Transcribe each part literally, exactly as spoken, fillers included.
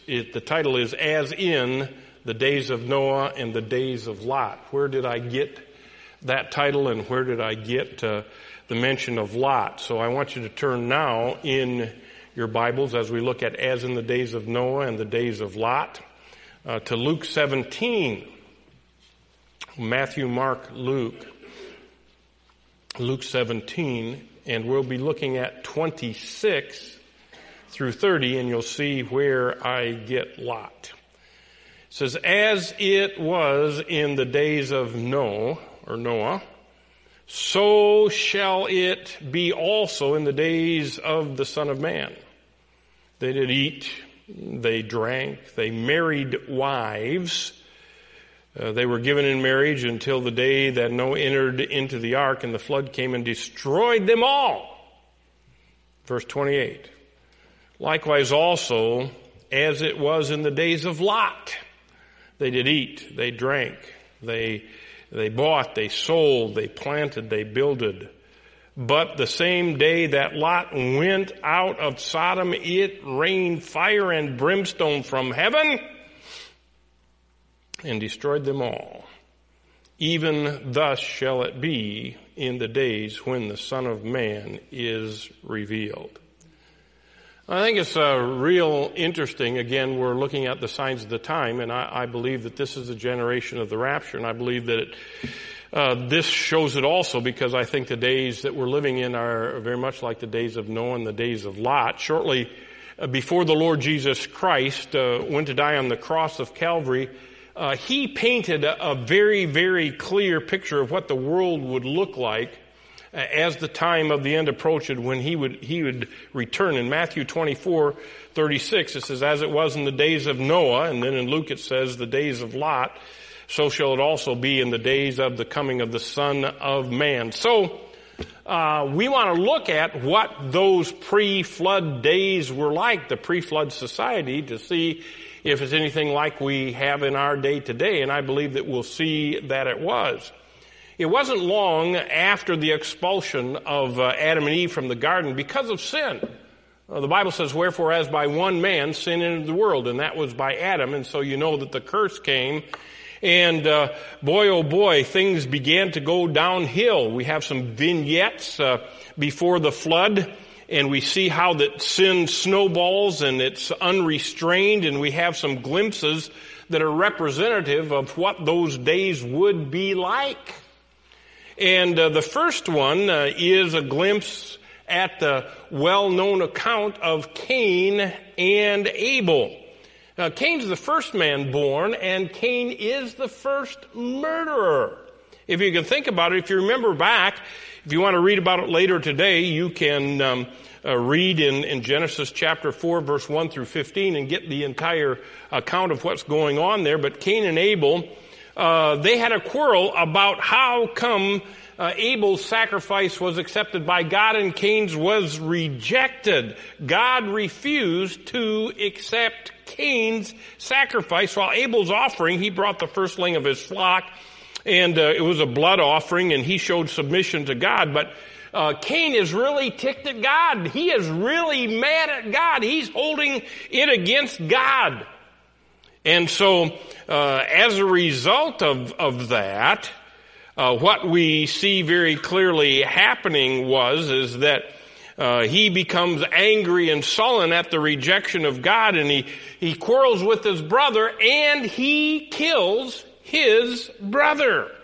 it, the title is As in the Days of Noah and the Days of Lot. Where did I get that title, and where did I get uh, the mention of Lot? So I want you to turn now in your Bibles as we look at As in the Days of Noah and the Days of Lot uh, to Luke seventeen. Matthew, Mark, Luke. Luke seventeen, and we'll be looking at twenty-six through thirty, and you'll see where I get Lot. It says, as it was in the days of Noah, or Noah, so shall it be also in the days of the Son of Man. They did eat, they drank, they married wives. Uh, they were given in marriage until the day that Noah entered into the ark, and the flood came and destroyed them all. Verse twenty-eight. Likewise also, as it was in the days of Lot, they did eat, they drank, they they bought, they sold, they planted, they builded. But the same day that Lot went out of Sodom, it rained fire and brimstone from heaven and destroyed them all. Even thus shall it be in the days when the Son of Man is revealed. I think it's uh, real interesting. Again, we're looking at the signs of the time, and I, I believe that this is the generation of the rapture, and I believe that it, uh, this shows it also, because I think the days that we're living in are very much like the days of Noah and the days of Lot. Shortly uh, before the Lord Jesus Christ uh, went to die on the cross of Calvary, uh, he painted a, a very, very clear picture of what the world would look like as the time of the end approached, when he would he would return. In Matthew twenty-four thirty-six, it says, as it was in the days of Noah, and then in Luke it says the days of Lot, so shall it also be in the days of the coming of the Son of Man. So uh we want to look at what those pre-flood days were like, the pre-flood society, to see if it's anything like we have in our day today, and I believe that we'll see that it was. It wasn't long after the expulsion of uh, Adam and Eve from the garden because of sin. Uh, the Bible says, wherefore as by one man sin entered the world, and that was by Adam, and so you know that the curse came. And uh, boy, oh boy, things began to go downhill. We have some vignettes uh, before the flood, and we see how that sin snowballs and it's unrestrained, and we have some glimpses that are representative of what those days would be like. And uh, the first one uh, is a glimpse at the well-known account of Cain and Abel. Now, Cain's the first man born, and Cain is the first murderer. If you can think about it, if you remember back, if you want to read about it later today, you can um, uh, read in, in Genesis chapter four, verse one through fifteen, and get the entire account of what's going on there. But Cain and Abel, Uh, they had a quarrel about how come uh, Abel's sacrifice was accepted by God and Cain's was rejected. God refused to accept Cain's sacrifice, while Abel's offering, he brought the firstling of his flock, and uh, it was a blood offering, and he showed submission to God. But uh, Cain is really ticked at God. He is really mad at God. He's holding it against God. And so, uh, as a result of, of that, uh, what we see very clearly happening was, is that, uh, he becomes angry and sullen at the rejection of God, and he, he quarrels with his brother, and he kills his brother.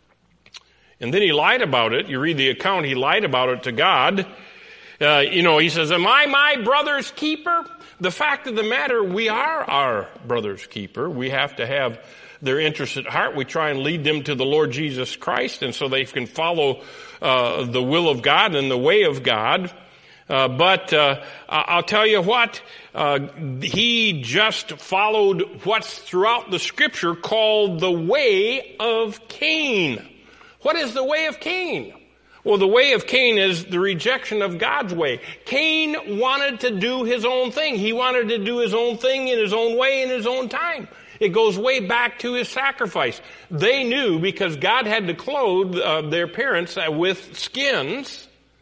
And then he lied about it. You read the account, he lied about it to God. Uh, you know, he says, am I my brother's keeper? The fact of the matter, we are our brother's keeper. We have to have their interests at heart. We try and lead them to the Lord Jesus Christ, and so they can follow uh, the will of God and the way of God. Uh, but uh, I'll tell you what, uh, he just followed what's throughout the Scripture called the way of Cain. What is the way of Cain? Well, the way of Cain is the rejection of God's way. Cain wanted to do his own thing. He wanted to do his own thing in his own way, in his own time. It goes way back to his sacrifice. They knew, because God had to clothe uh, their parents uh, with skins,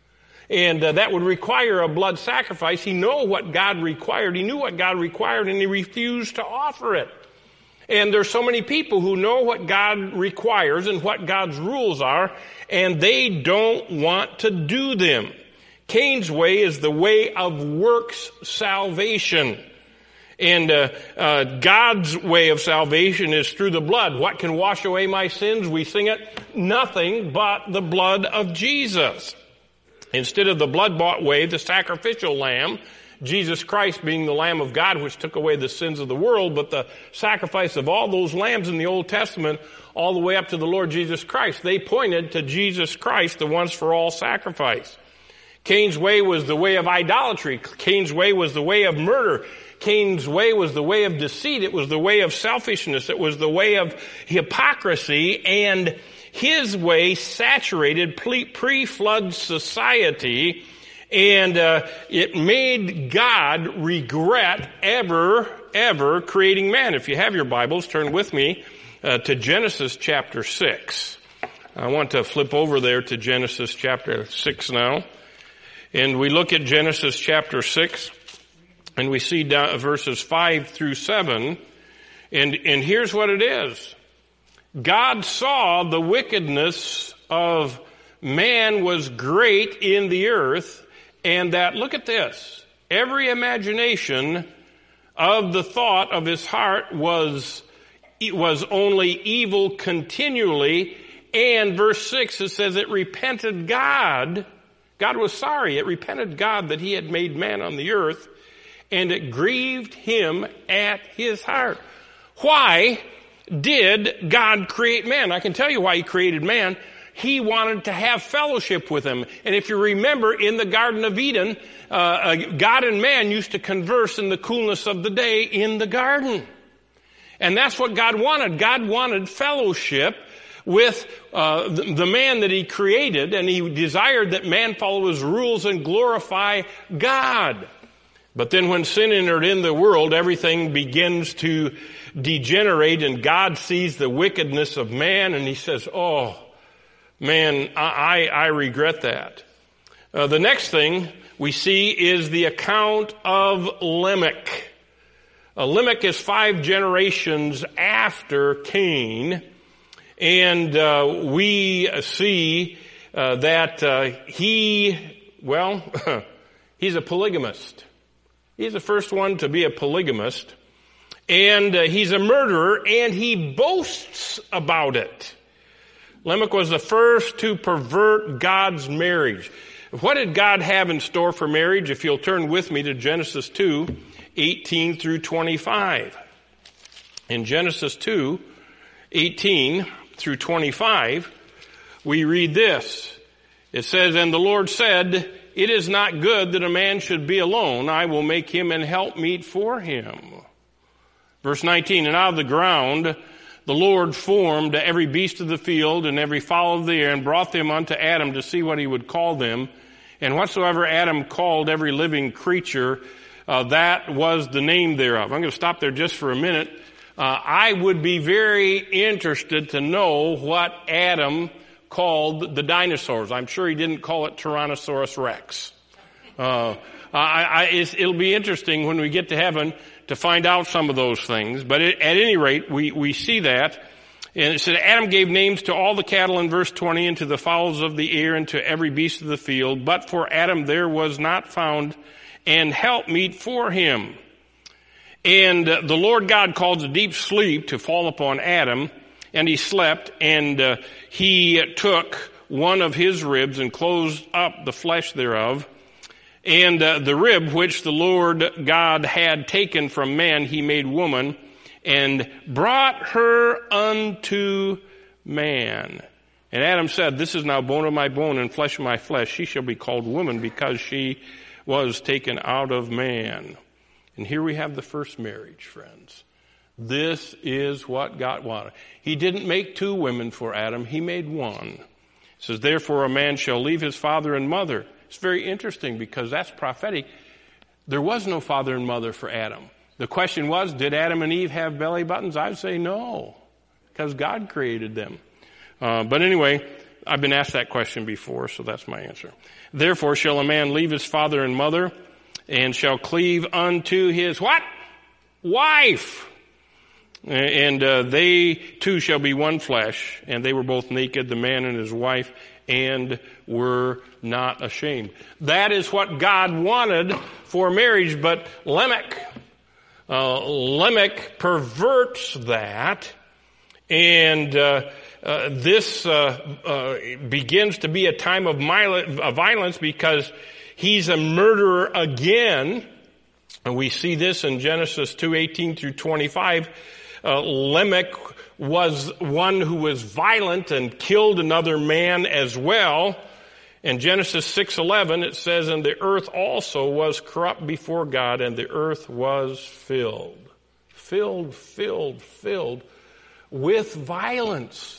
And uh, that would require a blood sacrifice. He knew what God required. He knew what God required, and he refused to offer it. And there's so many people who know what God requires and what God's rules are, and they don't want to do them. Cain's way is the way of works salvation. And uh, uh, God's way of salvation is through the blood. What can wash away my sins? We sing it. Nothing but the blood of Jesus. Instead of the blood-bought way, the sacrificial lamb, Jesus Christ being the Lamb of God which took away the sins of the world, but the sacrifice of all those lambs in the Old Testament all the way up to the Lord Jesus Christ, they pointed to Jesus Christ, the once-for-all sacrifice. Cain's way was the way of idolatry. Cain's way was the way of murder. Cain's way was the way of deceit. It was the way of selfishness. It was the way of hypocrisy, and his way saturated pre-flood society, and uh, it made God regret ever, ever creating man. If you have your Bibles, turn with me uh, to Genesis chapter six. I want to flip over there to Genesis chapter six now. And we look at Genesis chapter six, and we see down verses five through seven, and, and here's what it is. God saw the wickedness of man was great in the earth, and that, look at this, every imagination of the thought of his heart was, was only evil continually, and verse six, it says it repented God. God was sorry. It repented God that he had made man on the earth, and it grieved him at his heart. Why did God create man? I can tell you why he created man. He wanted to have fellowship with him. And if you remember, in the Garden of Eden, uh, God and man used to converse in the coolness of the day in the garden. And that's what God wanted. God wanted fellowship with uh, the, the man that he created, and he desired that man follow his rules and glorify God. But then when sin entered in the world, everything begins to degenerate, and God sees the wickedness of man, and he says, oh, man, I, I regret that. Uh, the next thing we see is the account of Lamech. Uh, Lamech is five generations after Cain, and uh, we see uh, that uh, he, well, he's a polygamist. He's the first one to be a polygamist, and uh, he's a murderer, and he boasts about it. Lamech was the first to pervert God's marriage. What did God have in store for marriage? If you'll turn with me to Genesis two, eighteen through twenty-five. In Genesis two, eighteen through twenty-five, we read this. It says, and the Lord said, it is not good that a man should be alone. I will make him an helpmeet for him. Verse nineteen, and out of the ground the Lord formed every beast of the field and every fowl of the air, and brought them unto Adam to see what he would call them. And whatsoever Adam called every living creature, uh, that was the name thereof. I'm going to stop there just for a minute. Uh, I would be very interested to know what Adam called the dinosaurs. I'm sure he didn't call it Tyrannosaurus Rex. Uh, I, I, it's, it'll be interesting when we get to heaven to find out some of those things. But it, at any rate, we, we see that. And it said, Adam gave names to all the cattle in verse twenty, and to the fowls of the air, and to every beast of the field. But for Adam there was not found an helpmeet for him. And uh, the Lord God caused a deep sleep to fall upon Adam, and he slept, and uh, he took one of his ribs and closed up the flesh thereof. And uh, the rib which the Lord God had taken from man, he made woman, and brought her unto man. And Adam said, this is now bone of my bone and flesh of my flesh. She shall be called woman, because she was taken out of man. And here we have the first marriage, friends. This is what God wanted. He didn't make two women for Adam. He made one. It says, therefore a man shall leave his father and mother. It's very interesting because that's prophetic. There was no father and mother for Adam. The question was, did Adam and Eve have belly buttons? I would say no, because God created them. Uh, but anyway, I've been asked that question before, so that's my answer. Therefore shall a man leave his father and mother, and shall cleave unto his what? Wife. And uh, they two shall be one flesh, and they were both naked, the man and his wife, and were not ashamed. That is what God wanted for marriage, but Lamech, uh, Lamech perverts that, and uh, uh, this uh, uh, begins to be a time of violence because he's a murderer again. And we see this in Genesis two eighteen through twenty-five. Uh, Lamech was one who was violent and killed another man as well. In Genesis six eleven, it says, and the earth also was corrupt before God, and the earth was filled. Filled, filled, filled with violence.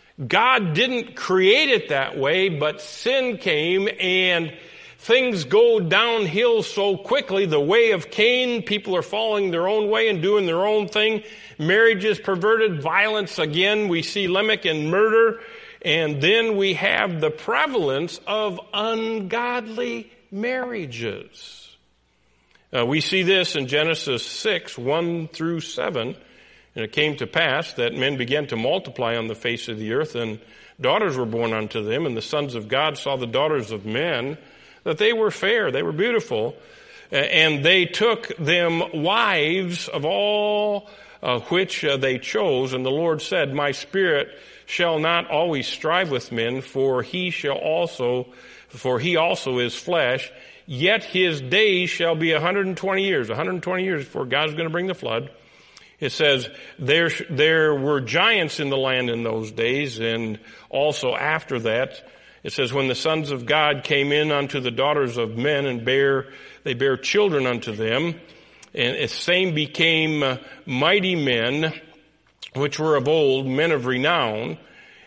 God didn't create it that way, but sin came and things go downhill so quickly. The way of Cain, people are following their own way and doing their own thing. Marriage is perverted, violence again. We see Lamech and murder. And then we have the prevalence of ungodly marriages. Uh, we see this in Genesis six, one through seven. And it came to pass that men began to multiply on the face of the earth, and daughters were born unto them, and the sons of God saw the daughters of men, that they were fair, they were beautiful, and they took them wives of all uh, which uh, they chose. And the Lord said, my spirit shall not always strive with men, for he shall also, for he also is flesh, yet his days shall be one hundred twenty years. one hundred twenty years before God's going to bring the flood. It says, there, there were giants in the land in those days, and also after that, it says, when the sons of God came in unto the daughters of men and bare, they bare children unto them, and the same became uh, mighty men, which were of old, men of renown.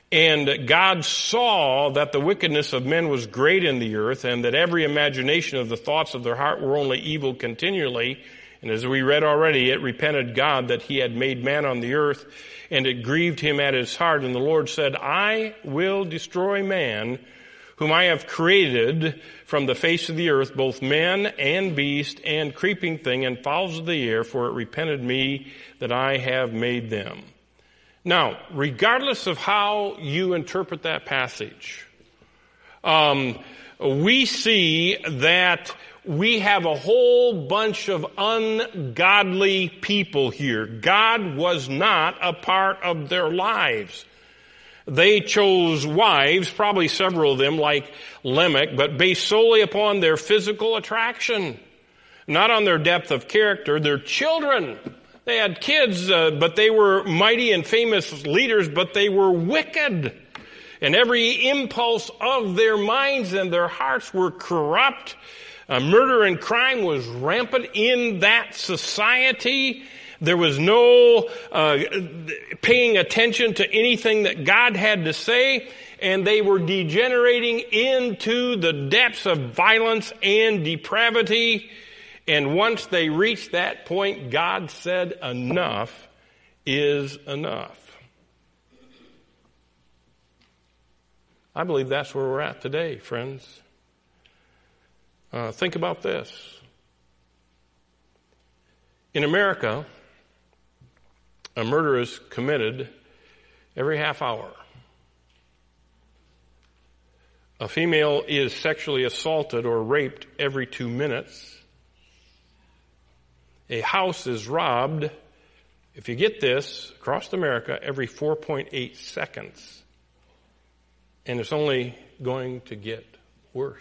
And God saw that the wickedness of men was great in the earth, and that every imagination of the thoughts of their heart were only evil continually. And as we read already, it repented God that he had made man on the earth, and it grieved him at his heart. And the Lord said, I will destroy man, whom I have created from the face of the earth, both men and beast and creeping thing and fowls of the air, for it repented me that I have made them. Now, regardless of how you interpret that passage, um, we see that we have a whole bunch of ungodly people here. God was not a part of their lives. They chose wives, probably several of them like Lamech, but based solely upon their physical attraction, not on their depth of character. Their children, they had kids, uh, but they were mighty and famous leaders, but they were wicked. And every impulse of their minds and their hearts were corrupt. Uh, murder and crime was rampant in that society. There was no uh, paying attention to anything that God had to say, and they were degenerating into the depths of violence and depravity. And once they reached that point, God said, enough is enough. I believe that's where we're at today, friends. Uh, think about this. In America, a murder is committed every half hour. A female is sexually assaulted or raped every two minutes. A house is robbed, if you get this, across America every four point eight seconds. And it's only going to get worse.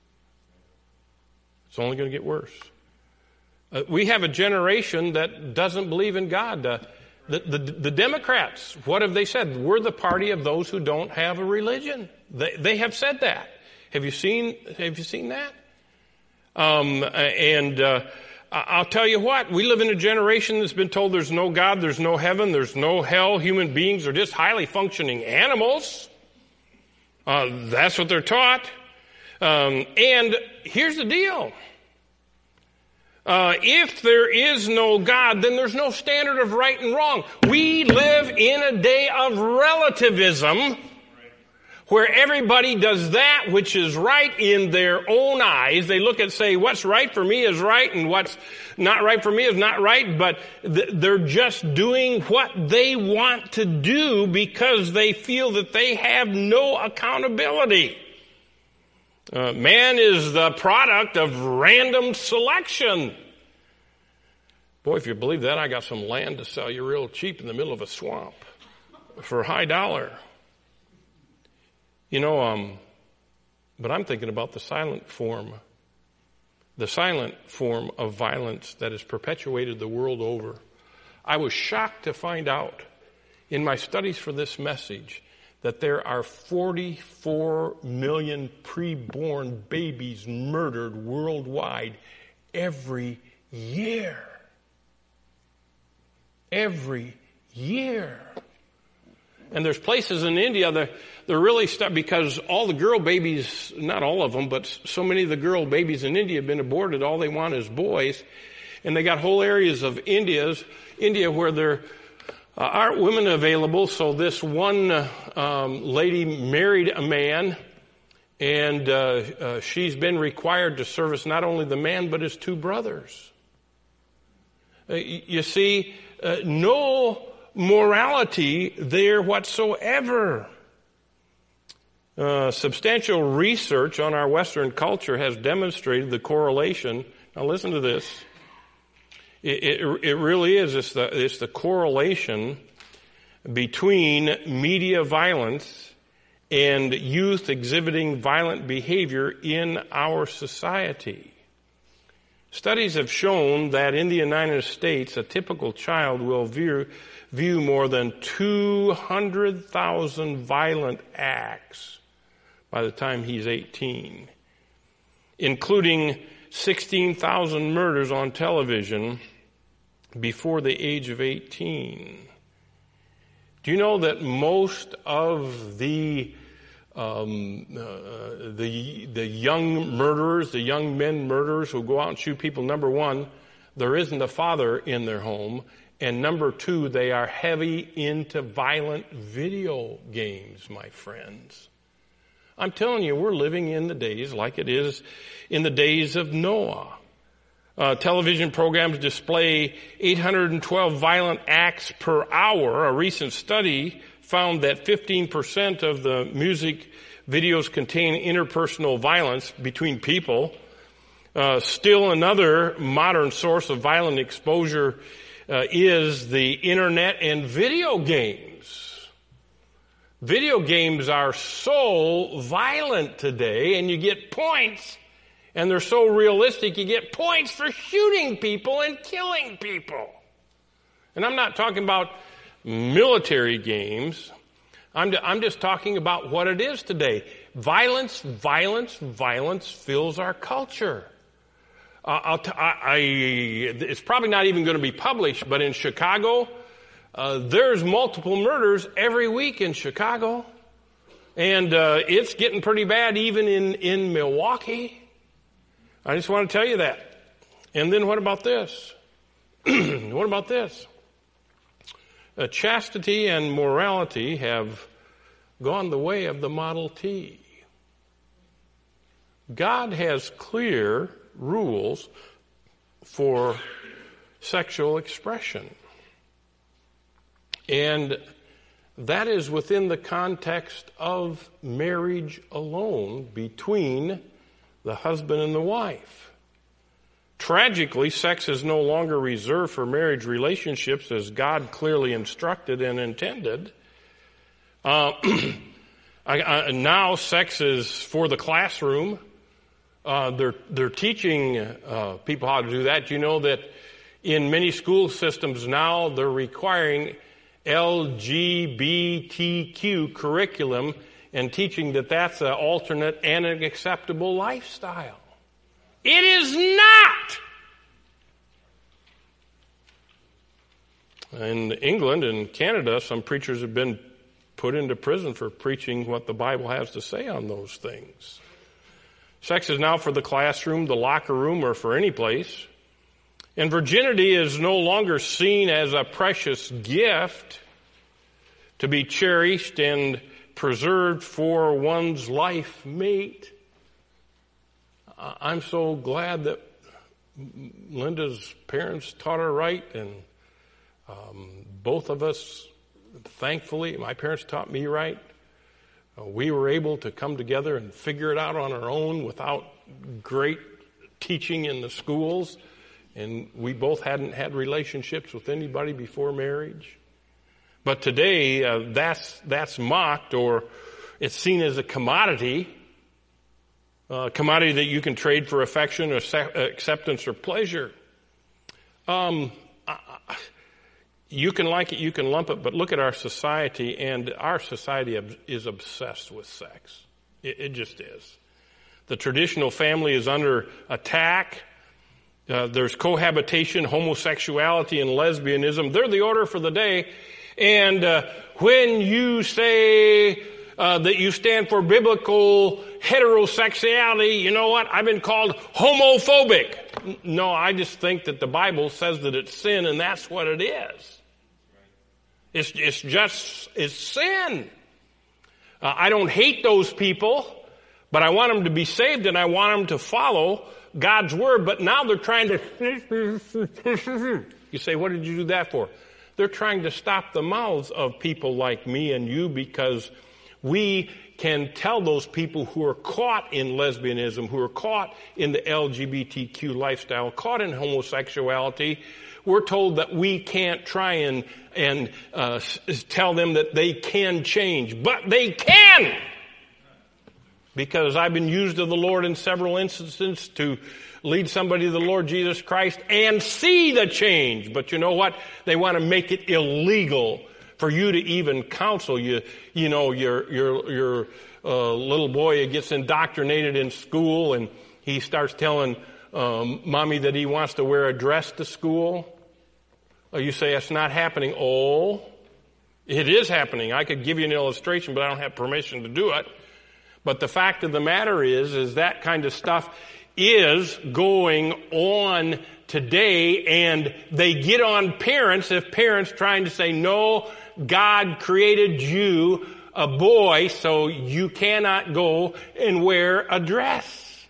It's only going to get worse. Uh, we have a generation that doesn't believe in God. Uh, the, the, the Democrats, what have they said? We're the party of those who don't have a religion. They, they have said that. Have you seen, have you seen that? Um, and uh, I'll tell you what, we live in a generation that's been told there's no God, there's no heaven, there's no hell. Human beings are just highly functioning animals. Uh, that's what they're taught. Um, and here's the deal. Uh, if there is no God, then there's no standard of right and wrong. We live in a day of relativism where everybody does that which is right in their own eyes. They look and say, what's right for me is right and what's not right for me is not right, but th- they're just doing what they want to do because they feel that they have no accountability. Uh, man is the product of random selection. Boy, if you believe that, I got some land to sell you real cheap in the middle of a swamp for a high dollar. You know, um, but I'm thinking about the silent form, the silent form of violence that has perpetuated the world over. I was shocked to find out in my studies for this message that there are forty-four million preborn babies murdered worldwide every year. Every year. And there's places in India that they're really stuck because all the girl babies, not all of them, but so many of the girl babies in India have been aborted. All they want is boys. And they got whole areas of India's, India where there uh, aren't women available. So this one uh, um, lady married a man, and uh, uh, she's been required to service not only the man, but his two brothers. Uh, you see, uh, no morality there whatsoever. Uh, substantial research on our Western culture has demonstrated the correlation. Now listen to this. It, it, it really is. It's the, it's the correlation between media violence and youth exhibiting violent behavior in our society. Studies have shown that in the United States, a typical child will view view more than two hundred thousand violent acts by the time he's eighteen, including sixteen thousand murders on television before the age of eighteen. Do you know that most of the um, uh, the the young murderers, the young men murderers who go out and shoot people, number one, there isn't a father in their home. And number two, they are heavy into violent video games, my friends. I'm telling you, we're living in the days like it is in the days of Noah. Uh, television programs display eight hundred twelve violent acts per hour. A recent study found that fifteen percent of the music videos contain interpersonal violence between people. Uh, still another modern source of violent exposure Uh, is the internet and video games. Video games are so violent today, and you get points, and they're so realistic, you get points for shooting people and killing people. And I'm not talking about military games. I'm, I'm just talking about what it is today. Violence, violence, violence fills our culture. Uh, I'll t- I, I, it's probably not even going to be published, but in Chicago, uh, there's multiple murders every week in Chicago. And uh, it's getting pretty bad even in, in Milwaukee. I just want to tell you that. And then what about this? What about this? Uh, chastity and morality have gone the way of the Model T. God has clear rules for sexual expression. And that is within the context of marriage alone between the husband and the wife. Tragically, sex is no longer reserved for marriage relationships as God clearly instructed and intended. Uh, I, I, now sex is for the classroom. Uh, they're, they're teaching uh, people how to do that. You know that in many school systems now, they're requiring L G B T Q curriculum and teaching that that's an alternate and an acceptable lifestyle. It is not. In England and Canada, some preachers have been put into prison for preaching what the Bible has to say on those things. Sex is now for the classroom, the locker room, or for any place. And virginity is no longer seen as a precious gift to be cherished and preserved for one's life mate. I'm so glad that Linda's parents taught her right, and um, both of us, thankfully, my parents taught me right. Uh, we were able to come together and figure it out on our own without great teaching in the schools, and we both hadn't had relationships with anybody before marriage. But today, uh, that's that's mocked, or it's seen as a commodity. A commodity that you can trade for affection or acceptance or pleasure. Um, you can like it, you can lump it, but look at our society, and our society is obsessed with sex. It, it just is. The traditional family is under attack. Uh, there's cohabitation, homosexuality, and lesbianism. They're the order for the day. And uh, when you say uh, that you stand for biblical heterosexuality, you know what? I've been called homophobic. No, I just think that the Bible says that it's sin, and that's what it is. It's, it's just, it's sin. Uh, I don't hate those people, but I want them to be saved, and I want them to follow God's word. But now they're trying to, you say, what did you do that for? They're trying to stop the mouths of people like me and you, because we can tell those people who are caught in lesbianism, who are caught in the L G B T Q lifestyle, caught in homosexuality, we're told that we can't try and, and uh, tell them that they can change. But they can! Because I've been used of the Lord in several instances to lead somebody to the Lord Jesus Christ and see the change. But you know what? They want to make it illegal for you to even counsel. You, you know, your, your, your, uh, little boy gets indoctrinated in school, and he starts telling, um, mommy that he wants to wear a dress to school. Oh, you say, that's not happening. Oh, it is happening. I could give you an illustration, but I don't have permission to do it. But the fact of the matter is, is that kind of stuff is going on today, and they get on parents if parents trying to say, no, God created you a boy, so you cannot go and wear a dress.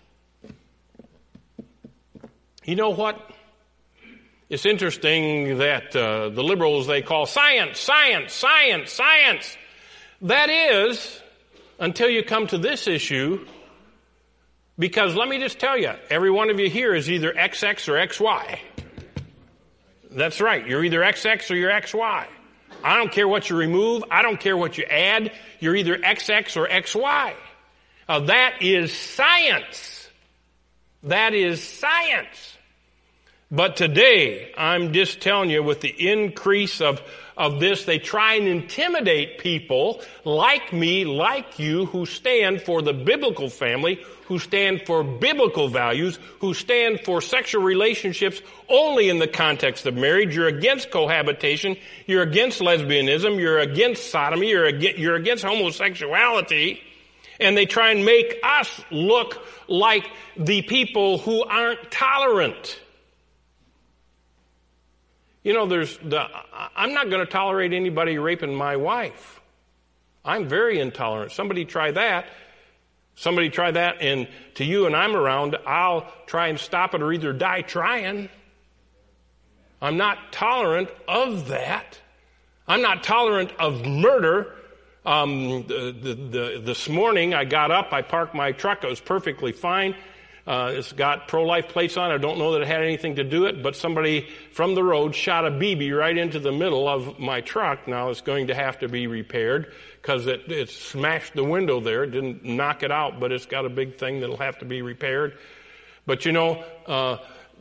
You know what? It's interesting that uh, the liberals, they call science, science, science, science. That is, until you come to this issue, because let me just tell you, every one of you here is either X X or X Y. That's right. You're either X X or you're X Y. I don't care what you remove. I don't care what you add. You're either X X or X Y. Uh, that is science. That is science. But today, I'm just telling you, with the increase of, of this, they try and intimidate people like me, like you, who stand for the biblical family, who stand for biblical values, who stand for sexual relationships only in the context of marriage. You're against cohabitation. You're against lesbianism. You're against sodomy. You're against, you're against homosexuality. And they try and make us look like the people who aren't tolerant. You know, there's the, I'm not going to tolerate anybody raping my wife. I'm very intolerant. Somebody try that. Somebody try that, and to you and I'm around, I'll try and stop it or either die trying. I'm not tolerant of that. I'm not tolerant of murder. Um, the, the, the, this morning I got up, I parked my truck, it was perfectly fine. Uh, it's got pro-life plates on. I don't know that it had anything to do it, but somebody from the road shot a B B right into the middle of my truck. Now it's going to have to be repaired because it, it smashed the window there. It didn't knock it out, but it's got a big thing that'll have to be repaired. But you know, uh,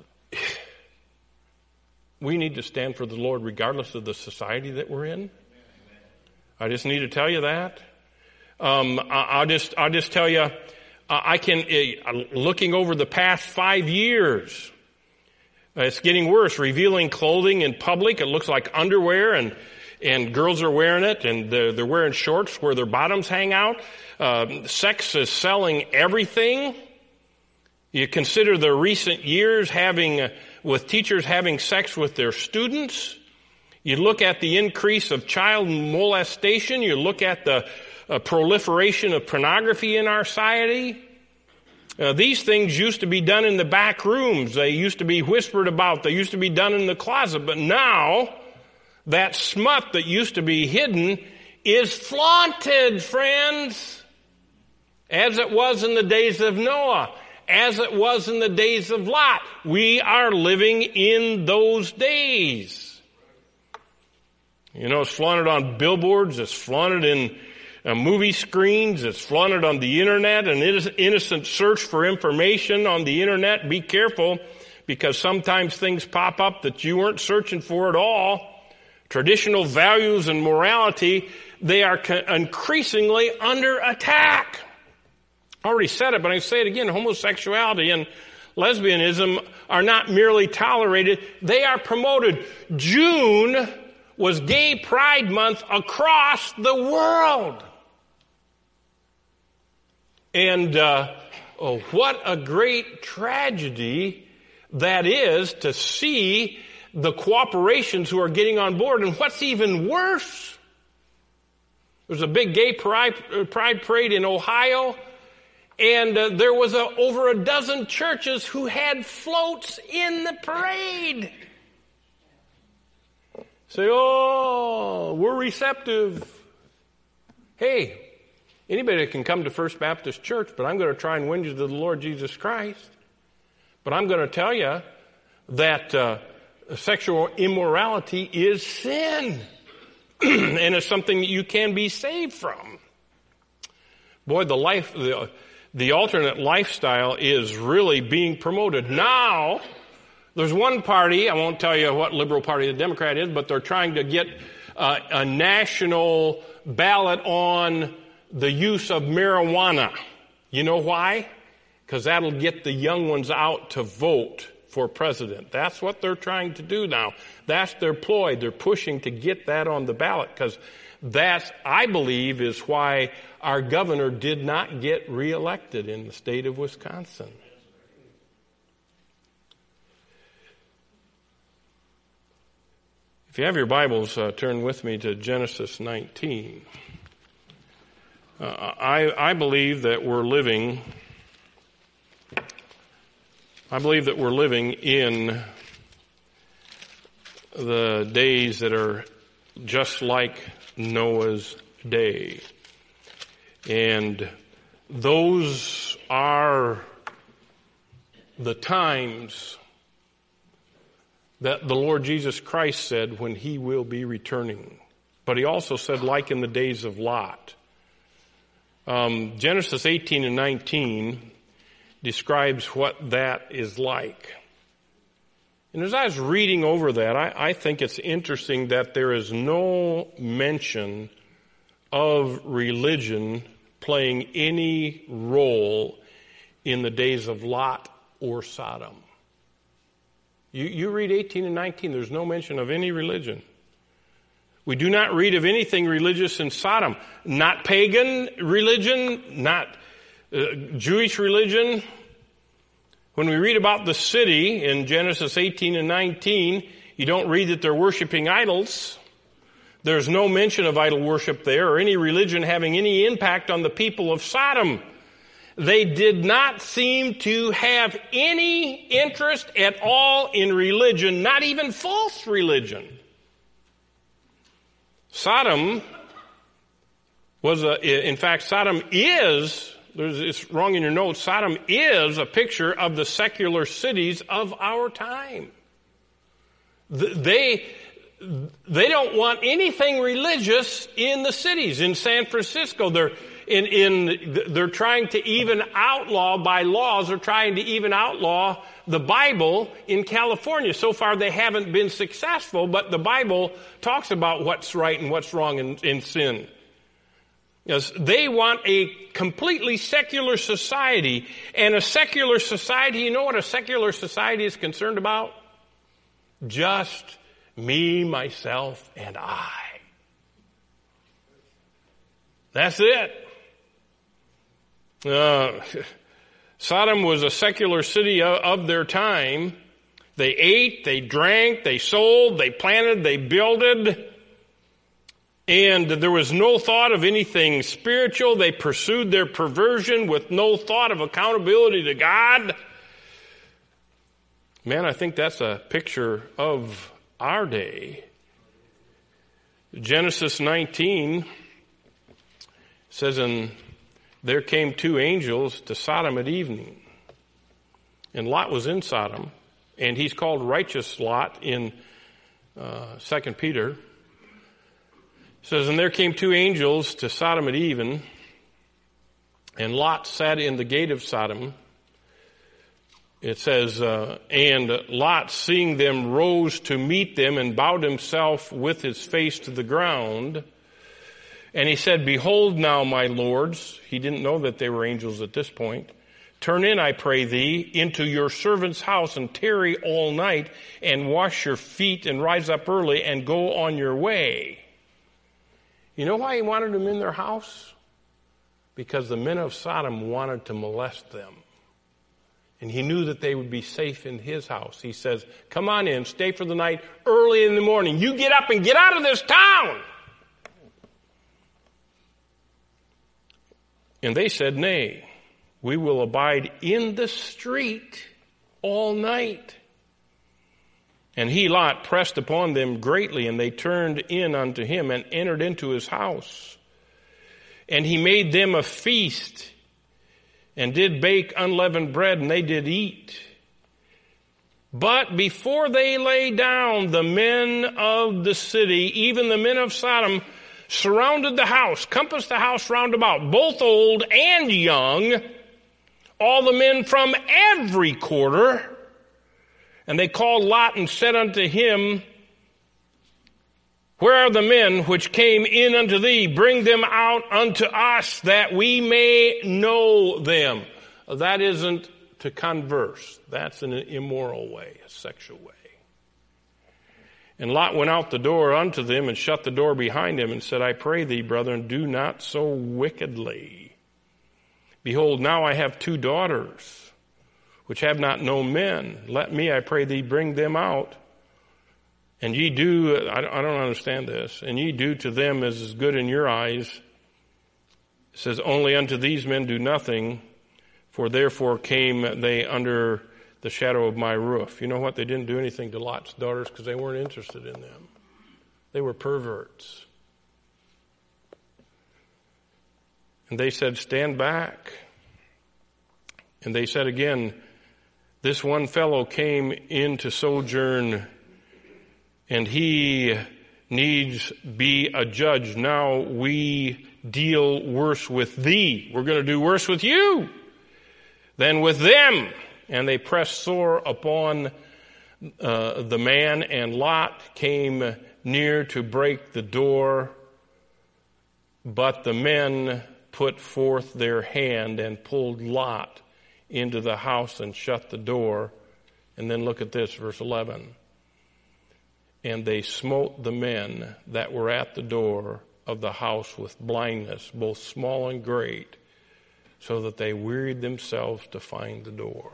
we need to stand for the Lord regardless of the society that we're in. I just need to tell you that. Um, I, I'll just, I'll just tell you, I can, uh, looking over the past five years, uh, it's getting worse. Revealing clothing in public, it looks like underwear, and and girls are wearing it, and they're, they're wearing shorts where their bottoms hang out. Uh, sex is selling everything. You consider the recent years having, uh, with teachers having sex with their students. You look at the increase of child molestation. You look at the a proliferation of pornography in our society. Uh, these things used to be done in the back rooms. They used to be whispered about. They used to be done in the closet. But now, that smut that used to be hidden is flaunted, friends, as it was in the days of Noah, as it was in the days of Lot. We are living in those days. You know, it's flaunted on billboards, it's flaunted in uh, movie screens, it's flaunted on the internet, an innocent search for information on the internet. Be careful, because sometimes things pop up that you weren't searching for at all. Traditional values and morality, they are co- increasingly under attack. I already said it, but I say it again. Homosexuality and lesbianism are not merely tolerated, they are promoted. June was Gay Pride Month across the world. And uh, oh, what a great tragedy that is to see the cooperations who are getting on board. And what's even worse, there's a big gay pride, pride parade in Ohio, and uh, there was a, over a dozen churches who had floats in the parade. Say, oh, we're receptive. Hey, anybody can come to First Baptist Church, but I'm going to try and win you to the Lord Jesus Christ. But I'm going to tell you that uh, sexual immorality is sin. And it's something that you can be saved from. Boy, the life, the, the alternate lifestyle is really being promoted. Now, there's one party, I won't tell you what liberal party the Democrat is, but they're trying to get uh, a national ballot on the use of marijuana. You know why? Because that'll get the young ones out to vote for president. That's what they're trying to do now. That's their ploy. They're pushing to get that on the ballot, because that's, I believe, is why our governor did not get reelected in the state of Wisconsin. If you have your Bibles, uh, turn with me to Genesis nineteen. Uh, I, I believe that we're living, I believe that we're living in the days that are just like Noah's day. And those are the times that the Lord Jesus Christ said when he will be returning. But he also said, like in the days of Lot. Um, Genesis eighteen and nineteen describes what that is like. And as I was reading over that, I, I think it's interesting that there is no mention of religion playing any role in the days of Lot or Sodom. You, you read eighteen and nineteen, there's no mention of any religion. We do not read of anything religious in Sodom. Not pagan religion, not uh, Jewish religion. When we read about the city in Genesis eighteen and nineteen, you don't read that they're worshiping idols. There's no mention of idol worship there or any religion having any impact on the people of Sodom. They did not seem to have any interest at all in religion, not even false religion. Sodom was a, in fact, Sodom is, it's wrong in your notes, Sodom is a picture of the secular cities of our time. They, they don't want anything religious in the cities. In San Francisco, they're In, in, they're trying to even outlaw, by laws, they're trying to even outlaw the Bible in California. So far they haven't been successful, but the Bible talks about what's right and what's wrong in, in sin. Yes, they want a completely secular society. And a secular society, you know what a secular society is concerned about? Just me, myself, and I. That's it. Uh, Sodom was a secular city of, of their time. They ate, they drank, they sold, they planted, they builded. And there was no thought of anything spiritual. They pursued their perversion with no thought of accountability to God. Man, I think that's a picture of our day. Genesis nineteen says, and there came two angels to Sodom at evening. And Lot was in Sodom, and he's called righteous Lot in uh, Second Peter. It says, and there came two angels to Sodom at even, and Lot sat in the gate of Sodom. It says, uh, and Lot, seeing them, rose to meet them and bowed himself with his face to the ground. And he said, behold now, my lords. He didn't know that they were angels at this point. Turn in, I pray thee, into your servant's house and tarry all night and wash your feet and rise up early and go on your way. You know why he wanted them in their house? Because the men of Sodom wanted to molest them. And he knew that they would be safe in his house. He says, come on in, stay for the night, early in the morning. You get up and get out of this town. And they said, nay, we will abide in the street all night. And he, Lot, pressed upon them greatly, and they turned in unto him and entered into his house. And he made them a feast, and did bake unleavened bread, and they did eat. But before they lay down, the men of the city, even the men of Sodom, surrounded the house, compassed the house round about, both old and young, all the men from every quarter. And they called Lot and said unto him, where are the men which came in unto thee? Bring them out unto us that we may know them. That isn't to converse. That's in an immoral way, a sexual way. And Lot went out the door unto them and shut the door behind him and said, I pray thee, brethren, do not so wickedly. Behold, now I have two daughters, which have not known men. Let me, I pray thee, bring them out. And ye do, I don't understand this, and ye do to them as is good in your eyes. It says, only unto these men do nothing, for therefore came they under the shadow of my roof. You know what? They didn't do anything to Lot's daughters because they weren't interested in them. They were perverts. And they said, stand back. And they said again, this one fellow came in to sojourn, and he needs be a judge. Now we deal worse with thee. We're going to do worse with you than with them. And they pressed sore upon uh, the man, and Lot came near to break the door. But the men put forth their hand and pulled Lot into the house and shut the door. And then look at this, verse eleven. And they smote the men that were at the door of the house with blindness, both small and great, so that they wearied themselves to find the door.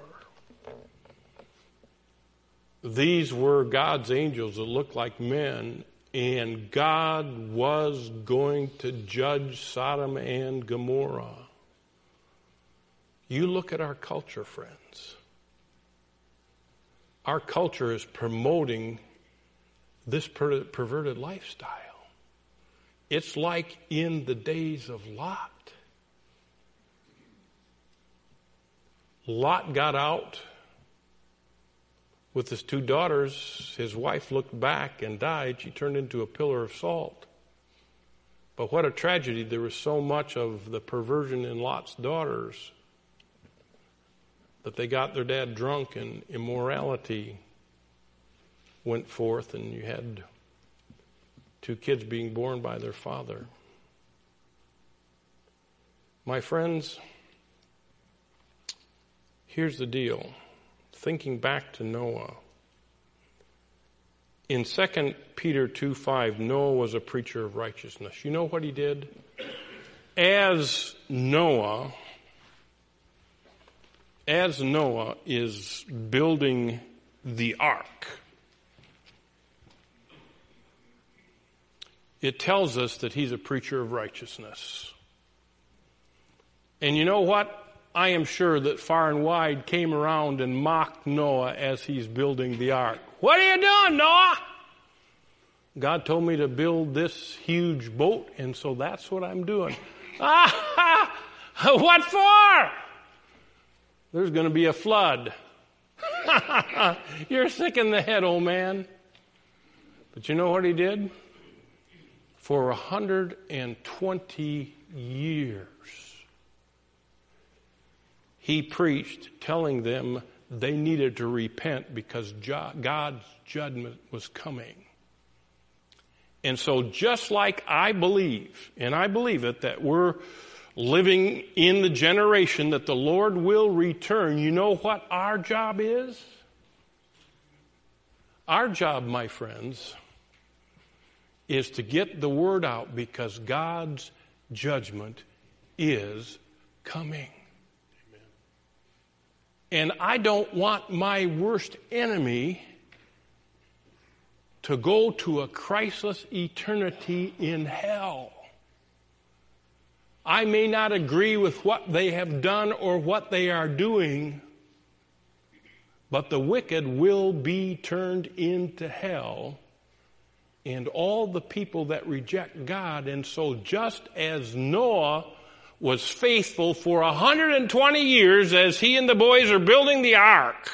These were God's angels that looked like men, and God was going to judge Sodom and Gomorrah. You look at our culture, friends. Our culture is promoting this per- perverted lifestyle. It's like in the days of Lot. Lot got out with his two daughters. His wife looked back and died. She turned into a pillar of salt. But what a tragedy. There was so much of the perversion in Lot's daughters that they got their dad drunk and immorality went forth, and you had two kids being born by their father. My friends, here's the deal. Thinking back to Noah. In Second Peter two five, Noah was a preacher of righteousness. You know what he did? As Noah, as Noah is building the ark, it tells us that he's a preacher of righteousness. And you know what? I am sure that far and wide came around and mocked Noah as he's building the ark. What are you doing, Noah? God told me to build this huge boat, and so that's what I'm doing. Ah, what for? There's going to be a flood. You're sick in the head, old man. But you know what he did? For one hundred twenty years, he preached telling them they needed to repent because God's judgment was coming. And so just like I believe, and I believe it, that we're living in the generation that the Lord will return, you know what our job is? Our job, my friends, is to get the word out because God's judgment is coming. Amen. And I don't want my worst enemy to go to a Christless eternity in hell. I may not agree with what they have done or what they are doing, but the wicked will be turned into hell, and all the people that reject God. And so just as Noah was faithful for one hundred twenty years as he and the boys are building the ark,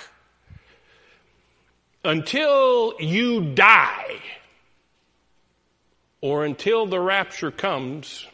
until you die or until the rapture comes,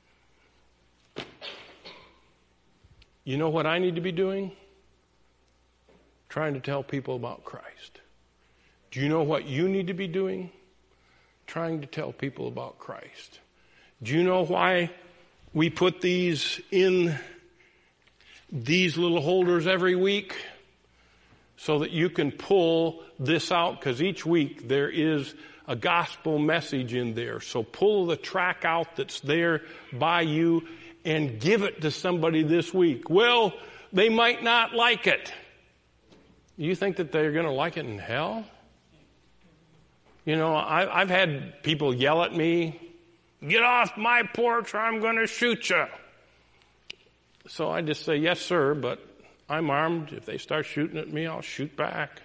you know what I need to be doing? Trying to tell people about Christ. Do you know what you need to be doing? Trying to tell people about Christ. Do you know why we put these in these little holders every week? So that you can pull this out, because each week there is a gospel message in there. So pull the track out that's there by you and give it to somebody this week. Well, they might not like it. You think that they're going to like it in hell? You know, I, I've had people yell at me, "Get off my porch or I'm going to shoot you." So I just say, "Yes, sir, but I'm armed. If they start shooting at me, I'll shoot back."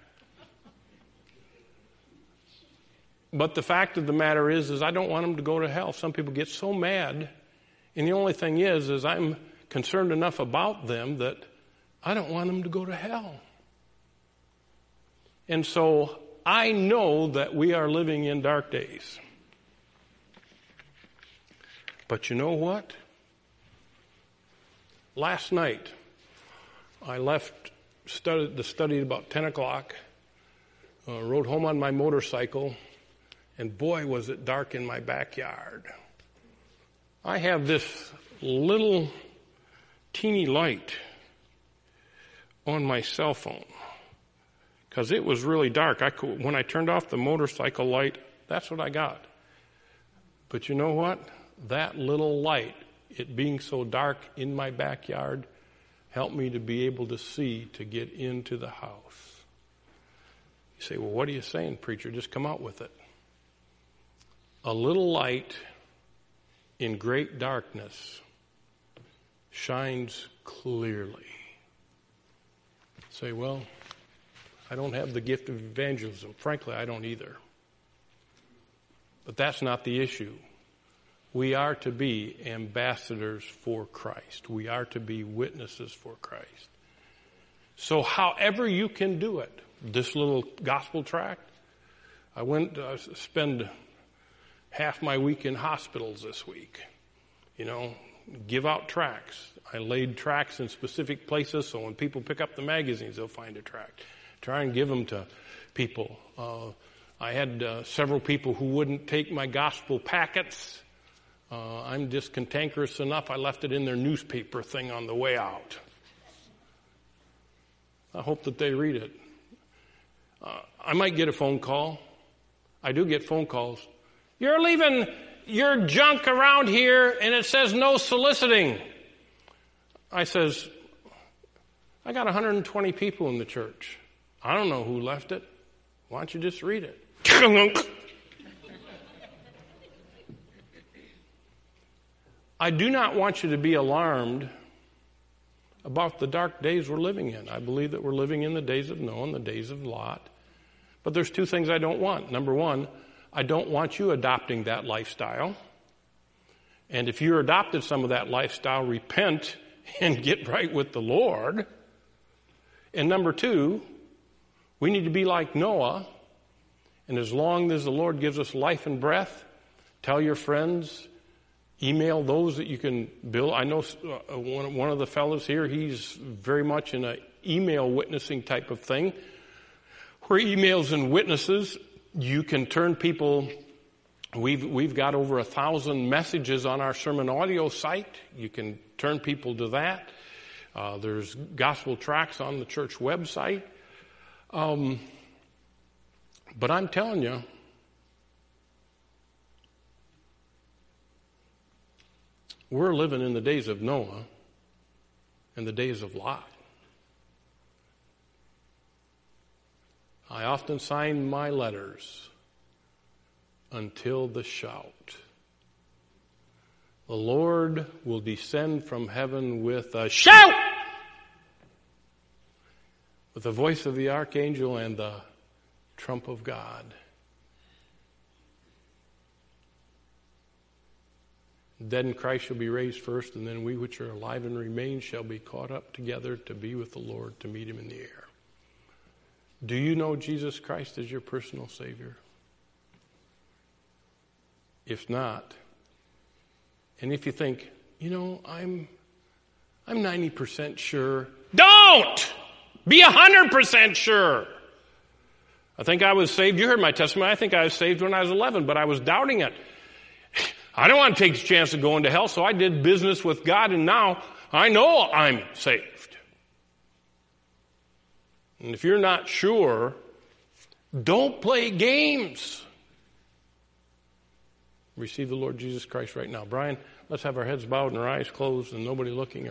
But the fact of the matter is, is I don't want them to go to hell. Some people get so mad, and the only thing is, is I'm concerned enough about them that I don't want them to go to hell. And so I know that we are living in dark days. But you know what? Last night, I left study, the study at about ten o'clock, uh, rode home on my motorcycle, and boy, was it dark in my backyard. I have this little teeny light on my cell phone because it was really dark. I could, when I turned off the motorcycle light, that's what I got. But you know what? That little light, it being so dark in my backyard, help me to be able to see to get into the house. You say, "Well, what are you saying, preacher? Just come out with it." A little light in great darkness shines clearly. You say, "Well, I don't have the gift of evangelism." Frankly, I don't either. But that's not the issue. We are to be ambassadors for Christ. We are to be witnesses for Christ. So however you can do it, this little gospel tract, I went to uh, spend half my week in hospitals this week. You know, give out tracts. I laid tracts in specific places so when people pick up the magazines, they'll find a tract. Try and give them to people. Uh, I had uh, several people who wouldn't take my gospel packets. Uh, I'm just cantankerous enough, I left it in their newspaper thing on the way out. I hope that they read it. Uh, I might get a phone call. I do get phone calls. "You're leaving your junk around here and it says no soliciting." I says, "I got one hundred twenty people in the church. I don't know who left it. Why don't you just read it?" I do not want you to be alarmed about the dark days we're living in. I believe that we're living in the days of Noah and the days of Lot. But there's two things I don't want. Number one, I don't want you adopting that lifestyle. And if you're adopted some of that lifestyle, repent and get right with the Lord. And number two, we need to be like Noah. And as long as the Lord gives us life and breath, tell your friends, email those that you can build. I know one of the fellows here, he's very much in an email witnessing type of thing, where emails and witnesses, you can turn people. We've, we've got over a thousand messages on our sermon audio site. You can turn people to that. Uh, there's gospel tracts on the church website. Um, but I'm telling you, we're living in the days of Noah and the days of Lot. I often sign my letters, until the shout. The Lord will descend from heaven with a shout, with the voice of the archangel and the trump of God. The dead in Christ shall be raised first, and then we which are alive and remain shall be caught up together to be with the Lord, to meet him in the air. Do you know Jesus Christ as your personal Savior? If not, and if you think, you know, I'm I'm ninety percent sure, don't! Be one hundred percent sure. I think I was saved. You heard my testimony. I think I was saved when I was eleven, but I was doubting it. I don't want to take the chance of going to hell, so I did business with God, and now I know I'm saved. And if you're not sure, don't play games. Receive the Lord Jesus Christ right now. Brian, let's have our heads bowed and our eyes closed and nobody looking